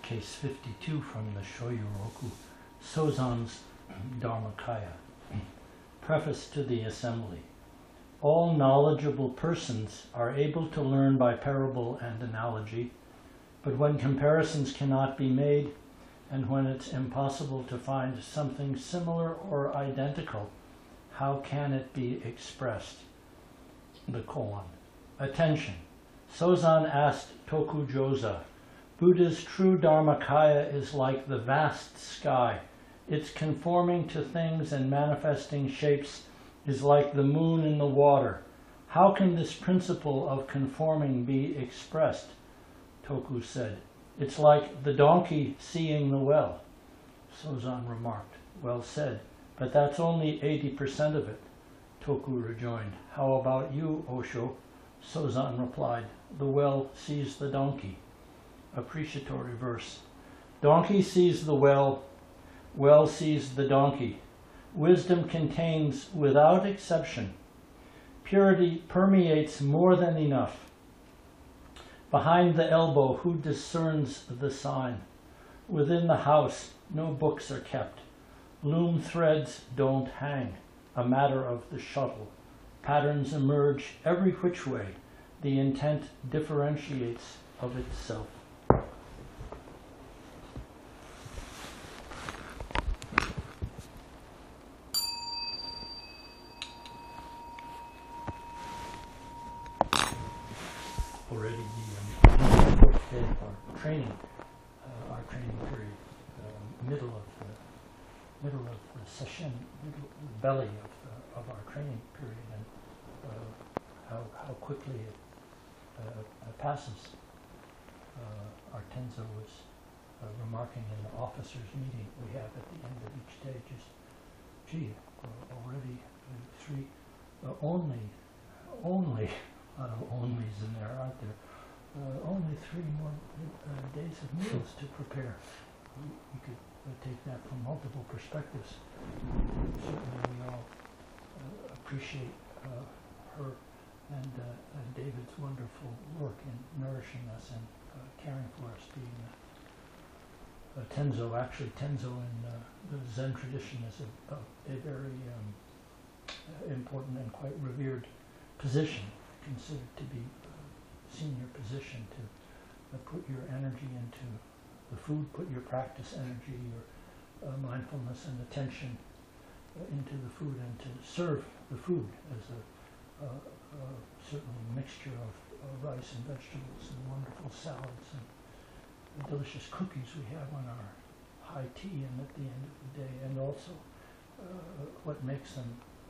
case 52 from the Shoyoroku Sozan's Dharmakaya. Preface to the Assembly. All knowledgeable persons are able to learn by parable and analogy, but when comparisons cannot be made, and when it's impossible to find something similar or identical, how can it be expressed? The koan. Attention! Sozan asked Tokujosa, Buddha's true Dharmakaya is like the vast sky. Its conforming to things and manifesting shapes is like the moon in the water. How can this principle of conforming be expressed? Toku said, it's like the donkey seeing the well. Sozan remarked, well said, but that's only 80% of it. Toku rejoined, how about you, Osho? Sozan replied, the well sees the donkey. Appreciatory verse. Donkey sees the well sees the donkey. Wisdom contains, without exception. Purity permeates more than enough. Behind the elbow, who discerns the sign? Within the house, no books are kept. Loom threads don't hang, a matter of the shuttle. Patterns emerge every which way. The intent differentiates of itself. Already the fourth day of our training period, middle of the session, belly of our training period, and how quickly it passes. Our Tenzo was remarking in the officers' meeting we have at the end of each day, just, gee, already three, only, a lot of onlys in there, aren't there? Only 3 more days of meals to prepare. We could take that from multiple perspectives. Certainly we all appreciate her and David's wonderful work in nourishing us and caring for us, being Tenzo. Actually, Tenzo in the Zen tradition is a very important and quite revered position, considered to be a senior position to put your energy into the food, put your practice energy, your mindfulness and attention into the food, and to serve the food as a certainly mixture of rice and vegetables and wonderful salads and the delicious cookies we have on our high tea and at the end of the day, and also what makes the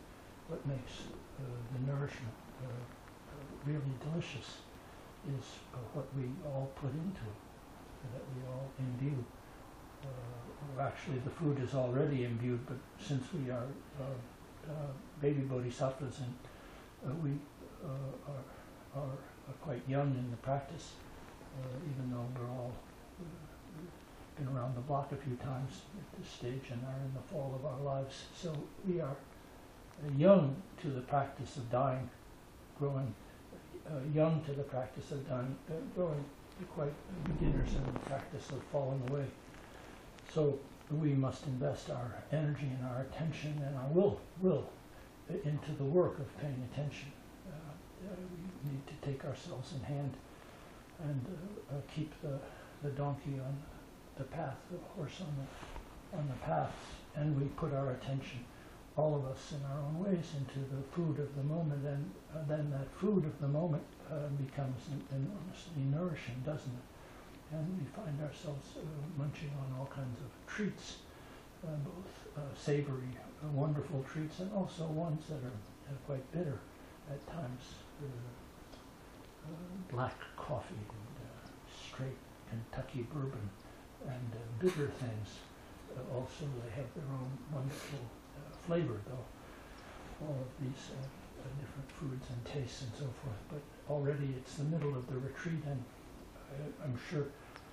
nourishment really delicious is what we all put into it, that we all imbue. Actually, the food is already imbued, but since we are baby bodhisattvas and we are quite young in the practice, even though we're all been around the block a few times at this stage and are in the fall of our lives, so we are young to the practice of dying, growing young to the practice of dying, growing quite beginners in the practice of falling away. So we must invest our energy and our attention and our will into the work of paying attention. We need to take ourselves in hand and keep the donkey on the path, the horse on the path, and we put our attention, all of us in our own ways, into the food of the moment, and then that food of the moment becomes enormously nourishing, doesn't it? And we find ourselves munching on all kinds of treats, both savory, wonderful treats, and also ones that are quite bitter at times. Black coffee and straight Kentucky bourbon and bitter things. Also, they have their own wonderful flavor, though. All of these different foods and tastes and so forth. But already it's the middle of the retreat, and I'm sure,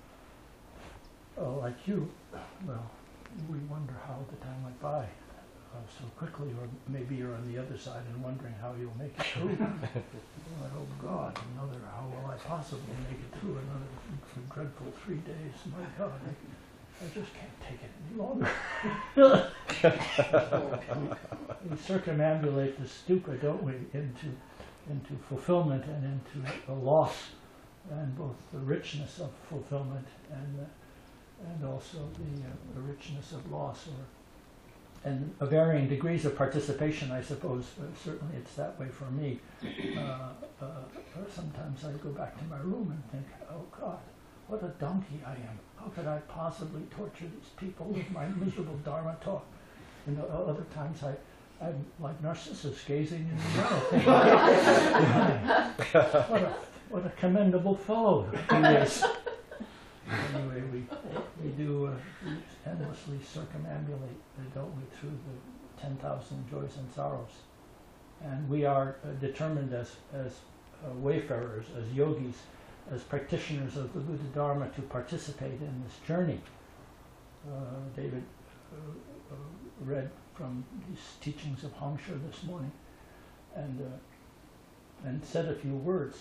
like you, well, we wonder how the time went by so quickly, or maybe you're on the other side and wondering how you'll make it through. Oh God, how will I possibly make it through another dreadful 3 days. My God, I just can't take it any longer. We circumambulate the stupa, don't we, into fulfillment and into a loss, and both the richness of fulfillment and also the richness of loss, and varying degrees of participation, I suppose. Certainly it's that way for me. Sometimes I go back to my room and think, oh God, what a donkey I am. How could I possibly torture these people with my miserable Dharma talk? And other times I'm like Narcissus gazing in the mirror. What a commendable fellow he is. Anyway, we do endlessly circumambulate, don't we, through the 10,000 joys and sorrows. And we are determined as wayfarers, as yogis, as practitioners of the Buddha Dharma to participate in this journey. David read from these teachings of Hongsha this morning and said a few words.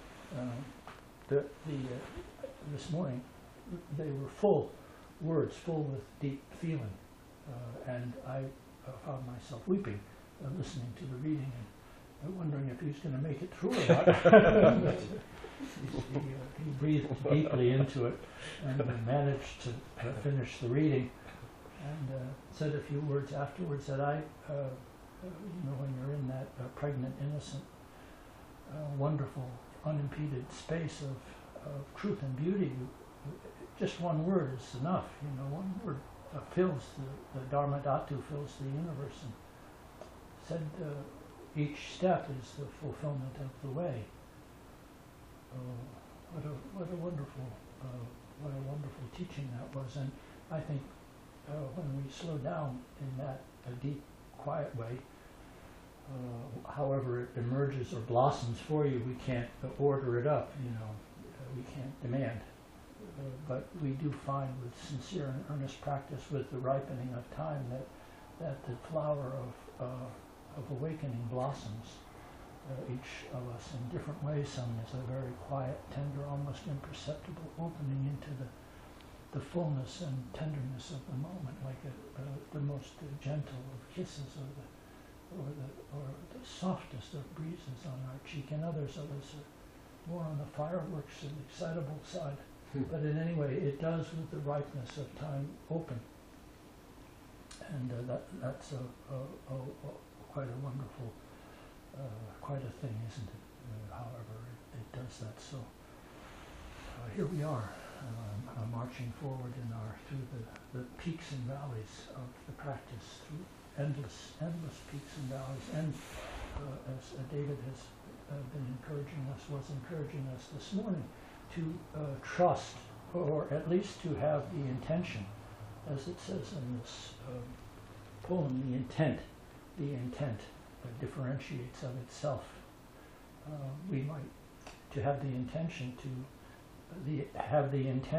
This morning, they were full words, full with deep feeling, and I found myself weeping listening to the reading and wondering if he's going to make it through or not. He breathed deeply into it and managed to finish the reading, and said a few words afterwards that when you're in that pregnant, innocent, wonderful, unimpeded space of truth and beauty, just one word is enough. One word fills the Dharma Dhatu, fills the universe, and said each step is the fulfillment of the way. What a wonderful teaching that was. And I think when we slow down in that deep, quiet way, however it emerges or blossoms for you, we can't order it up, we can't demand. But we do find with sincere and earnest practice, with the ripening of time, that the flower of awakening blossoms, each of us in different ways. Some is a very quiet, tender, almost imperceptible opening into the fullness and tenderness of the moment, like the most gentle of kisses, or the softest of breezes on our cheek, and others of us are more on the fireworks and excitable side. But in any way, it does with the ripeness of time open, and that's quite a wonderful, quite a thing, isn't it? However, it does that. So here we are, marching forward through the peaks and valleys of the practice, through endless peaks and valleys, and as David has was encouraging us this morning, to trust, or at least to have the intention, as it says in this poem, the intent differentiates of itself. We might to have the intention to have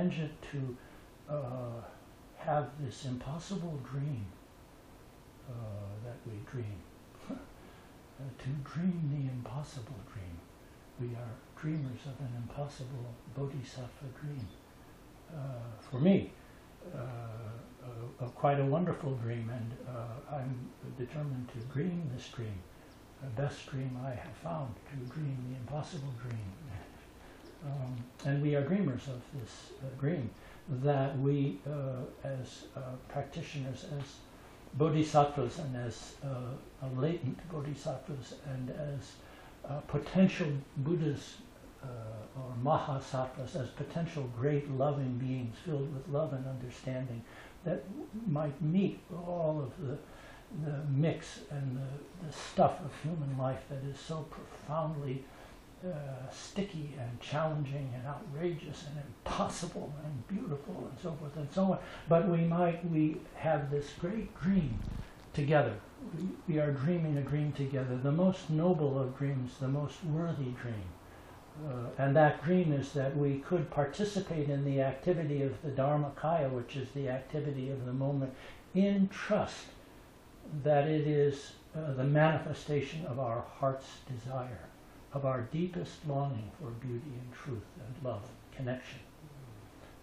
this impossible dream that we dream. To dream the impossible dream. We are dreamers of an impossible bodhisattva dream. For me, quite a wonderful dream, and I'm determined to dream this dream, the best dream I have found, to dream the impossible dream. And we are dreamers of this dream, that we, as practitioners, as bodhisattvas, and as latent bodhisattvas, and as potential Buddhas or Mahasattvas, as potential great loving beings filled with love and understanding, that might meet all of the mix and the stuff of human life that is so profoundly sticky and challenging and outrageous and impossible and beautiful and so forth and so on. But we have this great dream together. We are dreaming a dream together, the most noble of dreams, the most worthy dream. And that dream is that we could participate in the activity of the Dharmakaya, which is the activity of the moment, in trust that it is the manifestation of our heart's desire, of our deepest longing for beauty and truth and love, connection.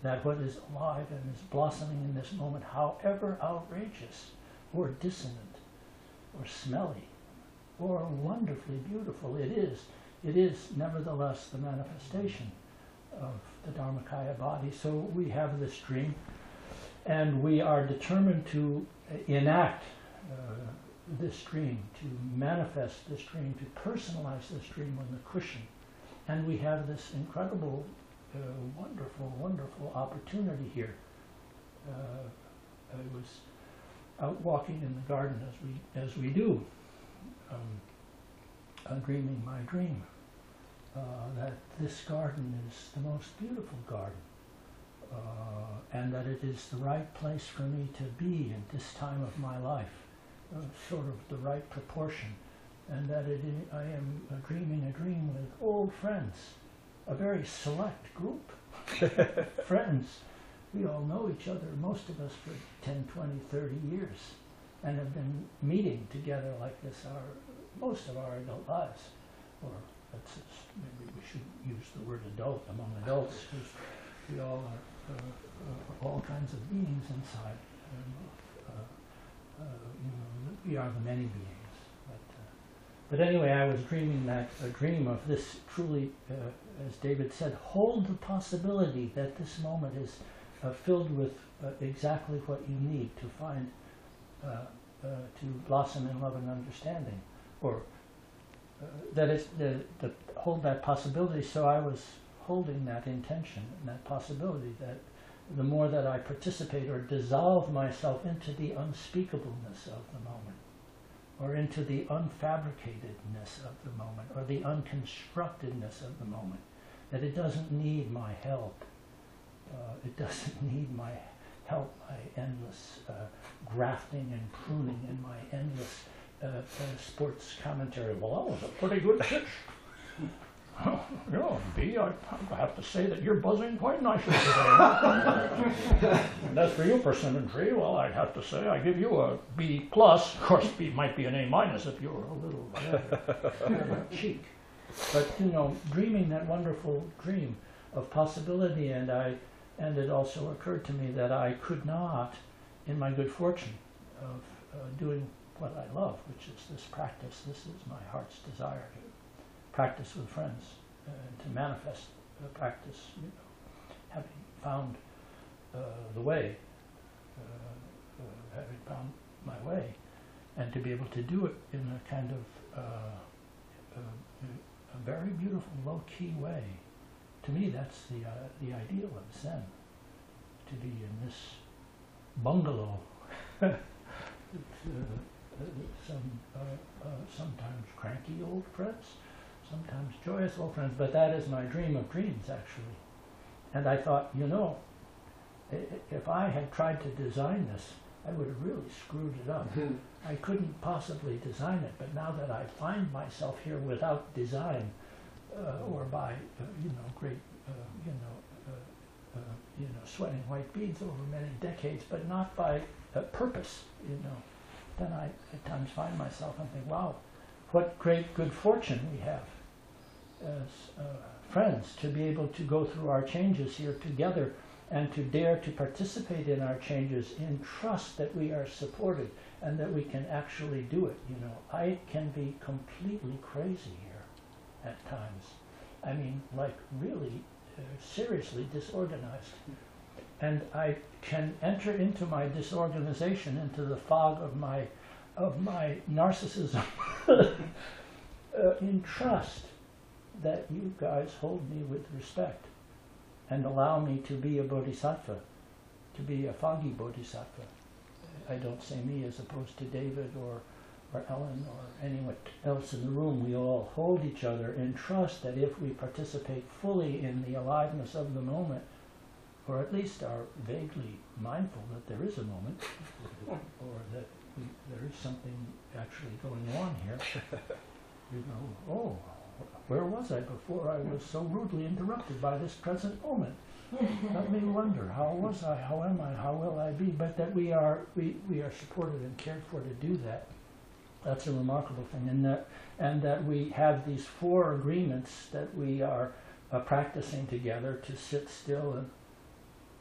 that what is alive and is blossoming in this moment, however outrageous or dissonant or smelly or wonderfully beautiful it is nevertheless the manifestation of the Dharmakaya body. So we have this dream, and we are determined to enact this dream, to manifest this dream, to personalize this dream on the cushion. And we have this incredible, wonderful, wonderful opportunity here. I was out walking in the garden as we do, dreaming my dream, that this garden is the most beautiful garden, and that it is the right place for me to be at this time of my life, sort of the right proportion, and that I am dreaming a dream with old friends, a very select group, friends. We all know each other, most of us for 10, 20, 30 years, and have been meeting together like this most of our adult lives. Or maybe we should use the word adult among adults, because we all are all kinds of beings inside. We are the many beings. But anyway, I was dreaming a dream of this truly, as David said, hold the possibility that this moment is filled with exactly what you need to find, to blossom in love and understanding, or that is to hold that possibility. So I was holding that intention and that possibility that the more that I participate or dissolve myself into the unspeakableness of the moment, or into the unfabricatedness of the moment, or the unconstructedness of the moment, that it doesn't need my help. It doesn't need my help, my endless grafting and pruning, and my endless sports commentary. Well, that was a pretty good pitch. Yeah, B, I have to say that you're buzzing quite nicely today. And as for you, Persimmon Tree, well, I'd have to say I give you a B+. Of course, B might be an A- if you were a little cheek. But, dreaming that wonderful dream of possibility, and it also occurred to me that I could not, in my good fortune of doing what I love, which is this practice. This is my heart's desire to practice with friends, and to manifest practice, having found the way, having found my way, and to be able to do it in a kind of a very beautiful, low-key way. To me, that's the ideal of Zen, to be in this bungalow. Sometimes cranky old friends, sometimes joyous old friends, but that is my dream of dreams, actually. And I thought, if I had tried to design this, I would have really screwed it up. I couldn't possibly design it, but now that I find myself here without design, or by, great, sweating white beads over many decades, but not by purpose, then I at times find myself and think, wow, what great good fortune we have as friends to be able to go through our changes here together, and to dare to participate in our changes in trust that we are supported and that we can actually do it. I can be completely crazy here at times. I mean, like really seriously disorganized. And I can enter into my disorganization, into the fog of my narcissism, in trust that you guys hold me with respect and allow me to be a bodhisattva, to be a foggy bodhisattva. I don't say me as opposed to David or Ellen or anyone else in the room. We all hold each other in trust that if we participate fully in the aliveness of the moment, or at least are vaguely mindful that there is a moment, or that there is something actually going on here, oh, where was I before I was so rudely interrupted by this present moment? Let me wonder, how was I, how am I, how will I be? But that we are supported and cared for to do that. That's a remarkable thing, and that we have these 4 agreements that we are practicing together, to sit still and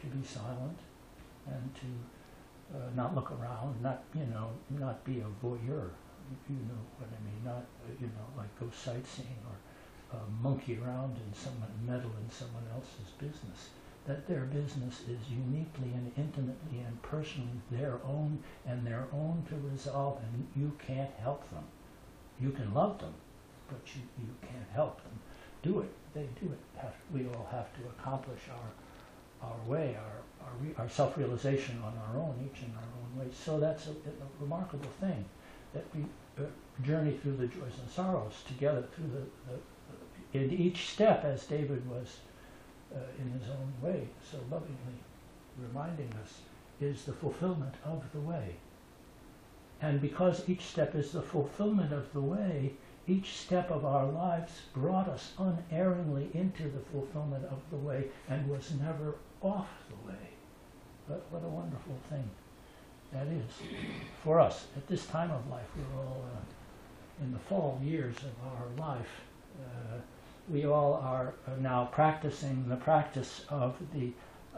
to be silent and to not look around, not be a voyeur. You know what I mean? Not like go sightseeing or monkey around and meddle in someone else's business. That their business is uniquely and intimately and personally their own and their own to resolve, and you can't help them. You can love them, but you can't help them do it. They do it. We all have to accomplish our way, our self-realization on our own, each in our own way. So that's a remarkable thing, that we journey through the joys and sorrows together through in each step, as David was in his own way so lovingly reminding us, is the fulfillment of the way. And because each step is the fulfillment of the way, each step of our lives brought us unerringly into the fulfillment of the way and was never off the way. But what a wonderful thing that is for us at this time of life. We're all in the fall years of our life. We all are now practicing the practice of the,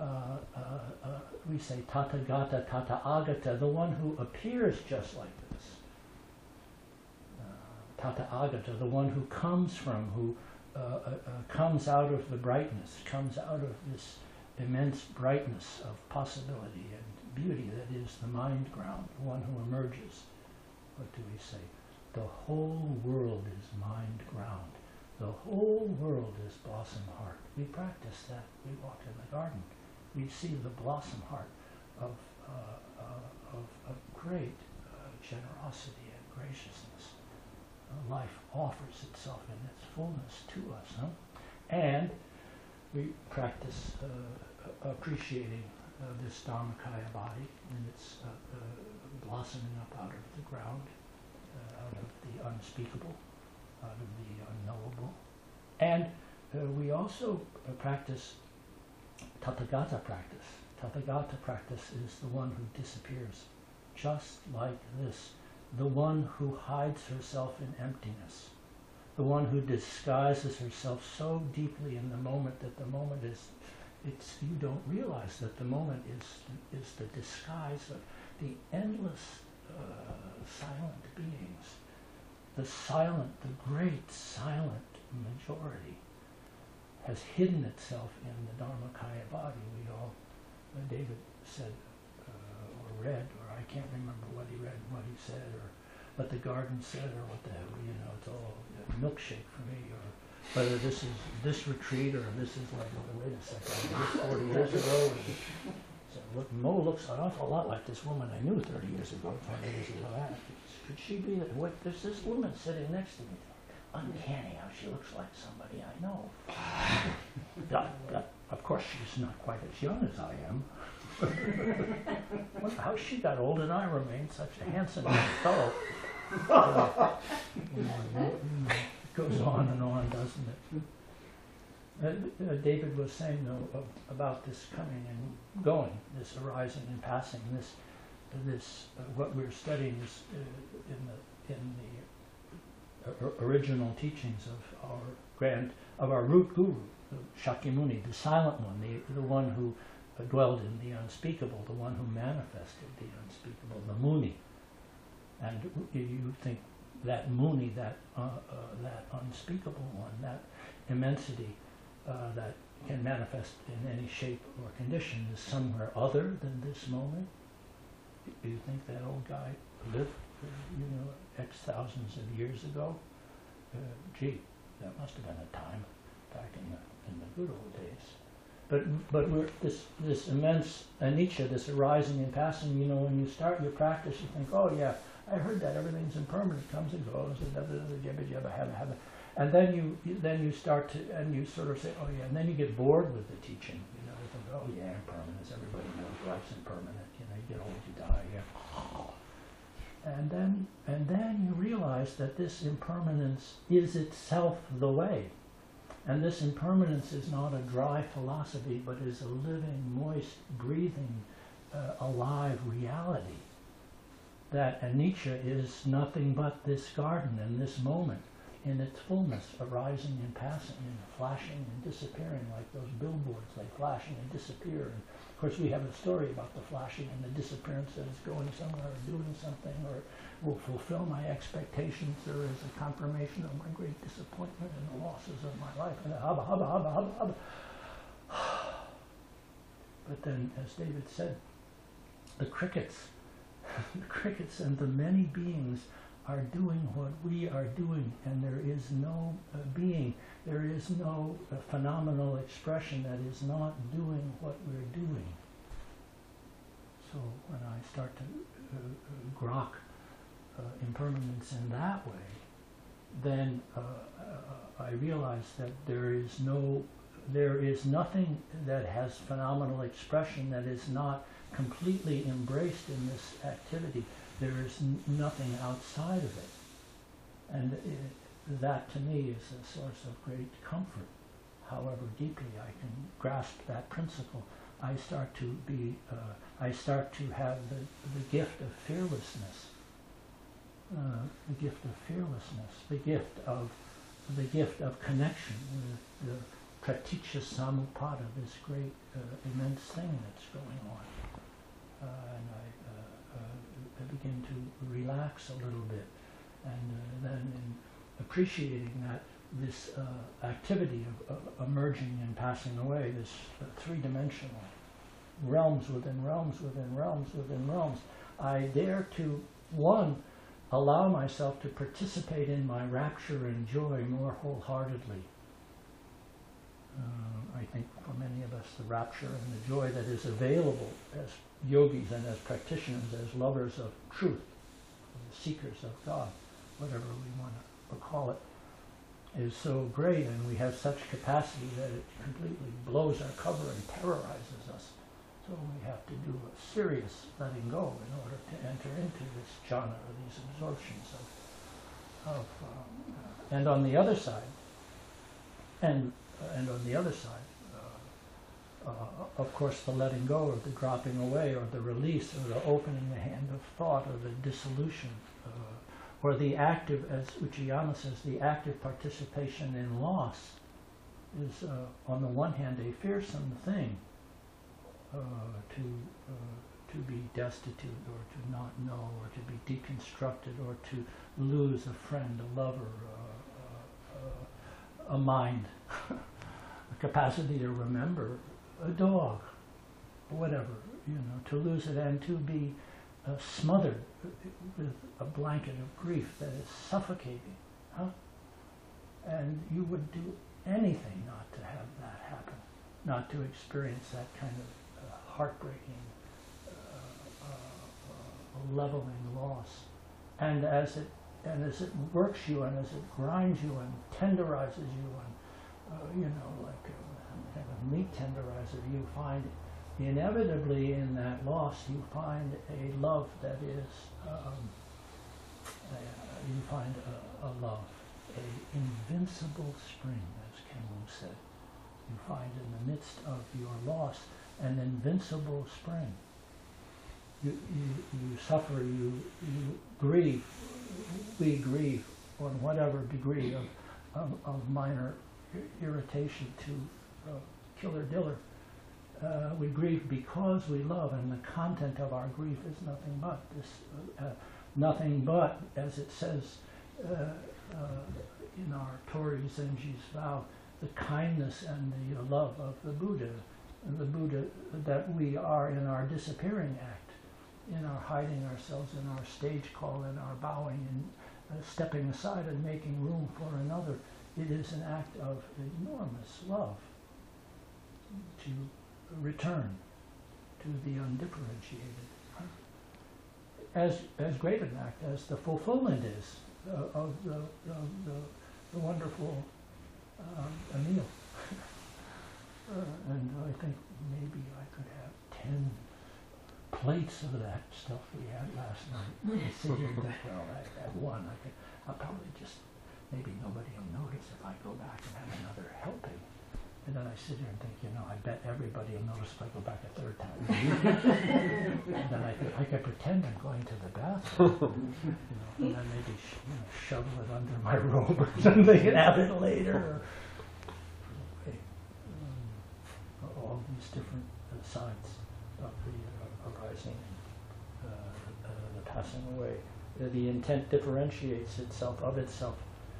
we say Tathagata, Tathagata, the one who appears just like this. Tathagata, the one who comes from, who comes out of the brightness, comes out of this immense brightness of possibility and beauty that is the mind ground, the one who emerges. What do we say? The whole world is mind ground. The whole world is blossom heart. We practice that. We walk in the garden. We see the blossom heart of great generosity and graciousness. Life offers itself in its fullness to us. Huh? And we practice appreciating this Dharmakaya body and its blossoming up out of the ground, out of the unspeakable, out of the unknowable. And we also practice Tathagata practice. Tathagata practice is the one who disappears, just like this. The one who hides herself in emptiness. The one who disguises herself so deeply in the moment that the moment is, you don't realize that the moment is the disguise of the endless silent beings. The great silent majority has hidden itself in the Dharmakaya body. We all, David said, or read, or I can't remember what he read and what he said, or what the garden said, or what the hell, it's all a milkshake for me, or whether this is this retreat, or this is like, wait a second, this 40 years ago, so look, Mo looks an awful lot like this woman I knew 30 years ago, 20 years ago. Could she be, there's this woman sitting next to me. Uncanny how she looks like somebody I know. Of course, she's not quite as young as I am. Wonder how she got old and I remain such a handsome young fellow. It goes on and on, doesn't it? David was saying, though, about this coming and going, this arising and passing, this what we're studying is in the original teachings of our root guru, Shakyamuni, the silent one, the one who dwelled in the unspeakable, the one who manifested the unspeakable, the Muni. And you think that Muni, that unspeakable one, that immensity that can manifest in any shape or condition is somewhere other than this moment? Do you think that old guy lived, X thousands of years ago? Gee, that must have been a time back in the good old days. But we're this immense anicca, this arising and passing. When you start your practice, you think, oh yeah, I heard that everything's impermanent, comes and goes, and then you start to, and you sort of say, oh yeah, and then you get bored with the teaching. You think, oh yeah, impermanence. Everybody knows life's impermanent. You get old, you die. Yeah. And then you realize that this impermanence is itself the way. And this impermanence is not a dry philosophy, but is a living, moist, breathing, alive reality. That anicca is nothing but this garden and this moment in its fullness, arising and passing and flashing and disappearing like those billboards, like flashing and disappear. And of course we have a story about the flashing and the disappearance that is going somewhere or doing something or will fulfill my expectations. There is a confirmation of my great disappointment and the losses of my life. And hubba, hubba, hubba, hubba, hubba. But then, as David said, the crickets, the crickets and the many beings are doing what we are doing, and there is no being, there is no phenomenal expression that is not doing what we're doing. So when I start to grok impermanence in that way, then I realize that there is nothing that has phenomenal expression that is not completely embraced in this activity. There is nothing outside of it. And that to me is a source of great comfort. However deeply I can grasp that principle, I start to have the gift of fearlessness. The gift of fearlessness, the gift of connection with the praticca samuppada, this great immense thing that's going on. And I begin to relax a little bit, and then in appreciating that this activity of emerging and passing away, this three-dimensional realms within realms within realms within realms, I dare to, one, allow myself to participate in my rapture and joy more wholeheartedly. I think for many of us the rapture and the joy that is available as yogis and as practitioners, as lovers of truth, seekers of God, whatever we want to call it, is so great, and we have such capacity that it completely blows our cover and terrorizes us. So we have to do a serious letting go in order to enter into this jhana, or these absorptions and on the other side, of course, the letting go, or the dropping away, or the release, or the opening the hand of thought, or the dissolution, or the active, as Uchiyama says, the active participation in loss is, on the one hand, a fearsome thing, to be destitute, or to not know, or to be deconstructed, or to lose a friend, a lover, a mind, a capacity to remember, a dog, whatever, to lose it, and to be smothered with a blanket of grief that is suffocating. And you would do anything not to have that happen, not to experience that kind of heartbreaking, leveling loss. And as it works you, and as it grinds you and tenderizes you, and like a meat tenderizer, you find inevitably in that loss you find a love that is you find a love, a invincible spring, as Kenwu said. You find in the midst of your loss an invincible spring. You suffer, you grieve, we grieve on whatever degree of minor irritation to killer diller. We grieve because we love, and the content of our grief is nothing but this, nothing but, as it says in our Tori Zenji's vow, the kindness and the love of the Buddha that we are in our disappearing act, in our hiding ourselves, in our stage call, in our bowing and stepping aside and making room for another. It is an act of enormous love to return to the undifferentiated, as great an act as the fulfillment is of the wonderful Emil. And I think maybe I could have 10 plates of that stuff we had last night. Well, I had one. I'll probably just, maybe nobody will notice if I go back and have another helping. And then I sit here and think, I bet everybody will notice if I go back a third time. And then I could pretend I'm going to the bathroom, and then maybe shovel it under my robe or something and have it later. All these different sides of the arising and the passing away. The intent differentiates itself of itself.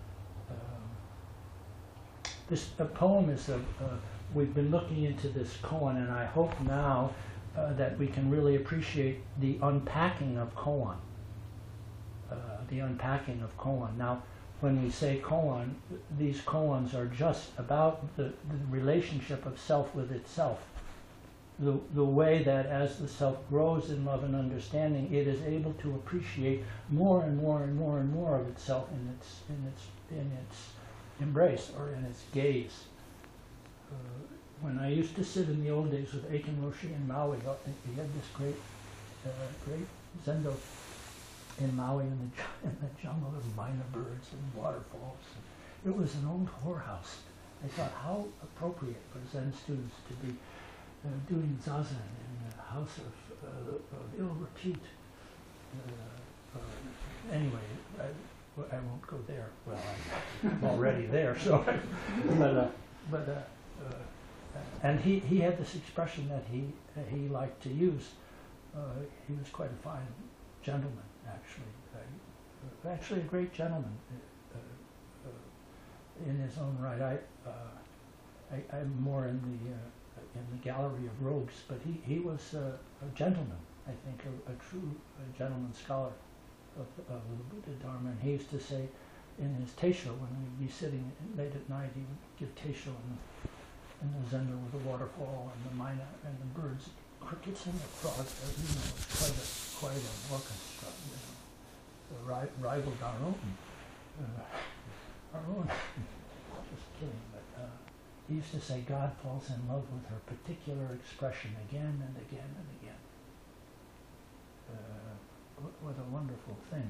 This poem is we've been looking into this koan, and I hope now that we can really appreciate the unpacking of koan. The unpacking of koan. Now, when we say koan, these koans are just about the relationship of self with itself. The way that as the self grows in love and understanding, it is able to appreciate more and more and more and more of itself in its embrace or in its gaze. When I used to sit in the old days with Aiken Roshi in Maui, he had this great zendo in Maui in the jungle of minor birds and waterfalls. It was an old whorehouse. I thought how appropriate for Zen students to be doing zazen in a house of ill repute. Anyway, I won't go there. Well, I'm already there. So, and he had this expression that he liked to use. He was quite a fine gentleman, actually a great gentleman in his own right. I'm more in the gallery of rogues, but he was a gentleman. I think a true gentleman scholar of the Buddha Dharma, and he used to say in his teisho, when we'd be sitting late at night, he would give teisho in the zendo with the waterfall and the mina and the birds, crickets and the frogs. It's quite an orchestra. Rivaled our own. Just kidding, but he used to say God falls in love with her particular expression again and again and again. What a wonderful thing.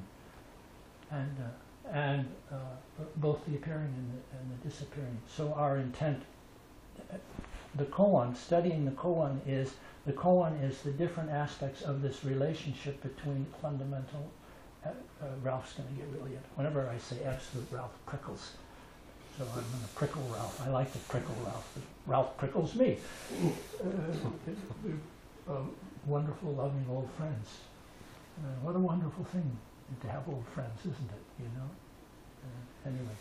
And both the appearing and the disappearing. So our intent, the koan, studying the koan is the different aspects of this relationship between fundamental, Ralph's going to get really into, whenever I say absolute, Ralph prickles. So I'm going to prickle Ralph. I like to prickle Ralph. Ralph prickles me. Wonderful, loving old friends. What a wonderful thing to have old friends, isn't it? Anyway,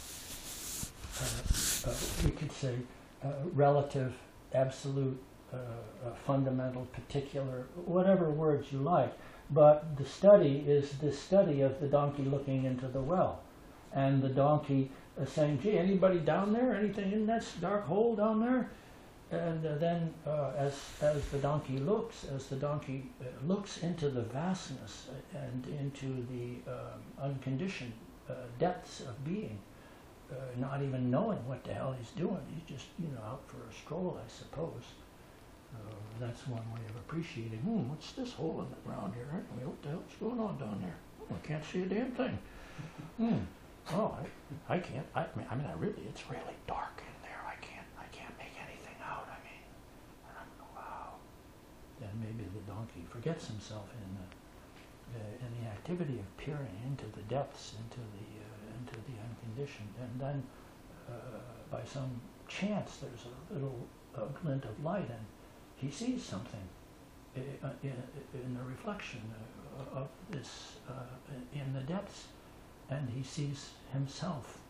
we could say relative, absolute, fundamental, particular, whatever words you like. But the study is the study of the donkey looking into the well, and the donkey saying, "Gee, anybody down there? Anything in that dark hole down there?" And then, as the donkey looks into the vastness and into the unconditioned depths of being, not even knowing what the hell he's doing, he's just out for a stroll, I suppose. That's one way of appreciating. What's this hole in the ground here? Anyway, what the hell's going on down there? I can't see a damn thing. Oh, I can't. I mean, it's really dark in there. I can't make anything out. I mean, wow. Then maybe the donkey forgets himself in the activity of peering into the depths, into the unconditioned, and then by some chance there's a little glint of light, and he sees something in the reflection of this in the depths, and he sees himself.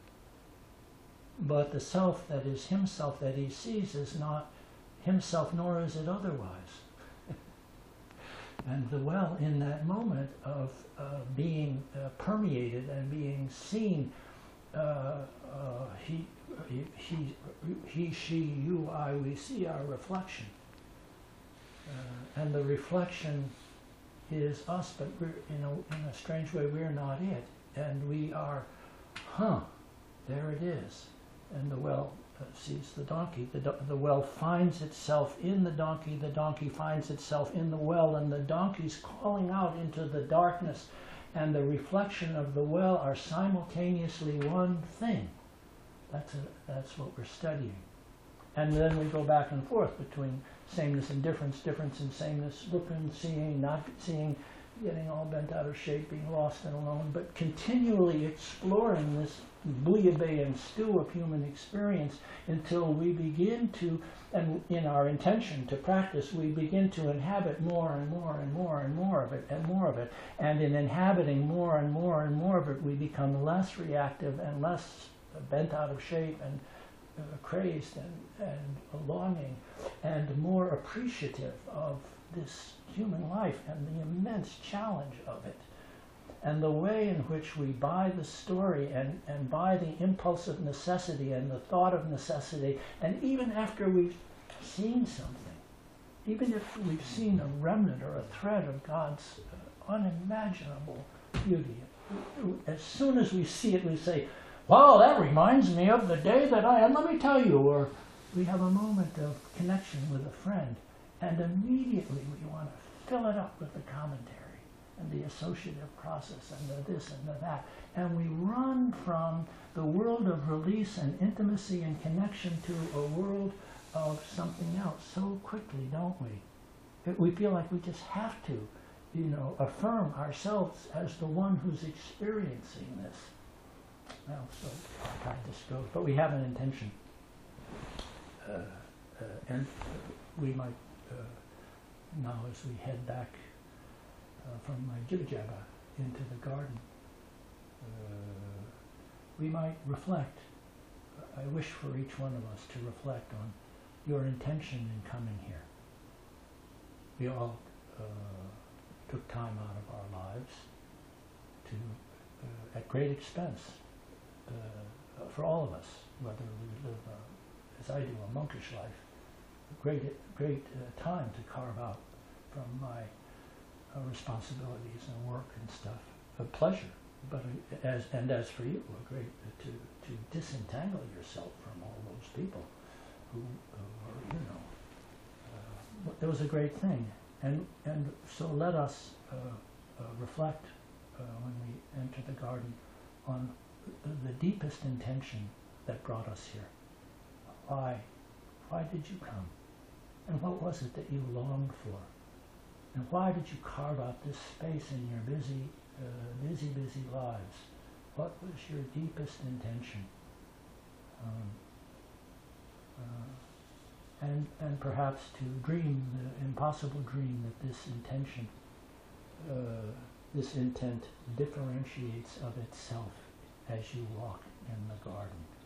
But the self that is himself that he sees is not himself, nor is it otherwise. And the well, in that moment of being permeated and being seen, he, she, you, I, we see our reflection. And the reflection is us, but we're, in a strange way, we're not it. And we are, there it is. And the well sees the donkey. The well finds itself in the donkey finds itself in the well, and the donkey's calling out into the darkness, and the reflection of the well are simultaneously one thing. That's what we're studying. And then we go back and forth between sameness and difference, difference and sameness, looking, seeing, not seeing, getting all bent out of shape, being lost and alone, but continually exploring this bouillabaisse stew of human experience until we begin to, and in our intention to practice, we begin to inhabit more and more and more and more of it and more of it. And in inhabiting more and more and more of it, we become less reactive and less bent out of shape and crazed and longing, and more appreciative of this human life and the immense challenge of it. And the way in which we buy the story and buy the impulse of necessity and the thought of necessity, and even after we've seen something, even if we've seen a remnant or a thread of God's unimaginable beauty, as soon as we see it, we say, wow, that reminds me of the day that and let me tell you, or we have a moment of connection with a friend, and immediately we want to fill it up with the commentary and the associative process and the this and the that. And we run from the world of release and intimacy and connection to a world of something else so quickly, don't we? We feel like we just have to, affirm ourselves as the one who's experiencing this. Well, so our practice goes, but we have an intention. And we might, now as we head back from my Jibba into the garden, we might reflect. I wish for each one of us to reflect on your intention in coming here. We all took time out of our lives to, at great expense, for all of us, whether we live, as I do, a monkish life, great time to carve out from my responsibilities and work and stuff, a pleasure. But as for you, a great to disentangle yourself from all those people who are, it was a great thing. And so let us reflect when we enter the garden on the deepest intention that brought us here. Why did you come? And what was it that you longed for? And why did you carve out this space in your busy lives? What was your deepest intention? And perhaps to dream the impossible dream that this intention, this intent differentiates of itself as you walk in the garden.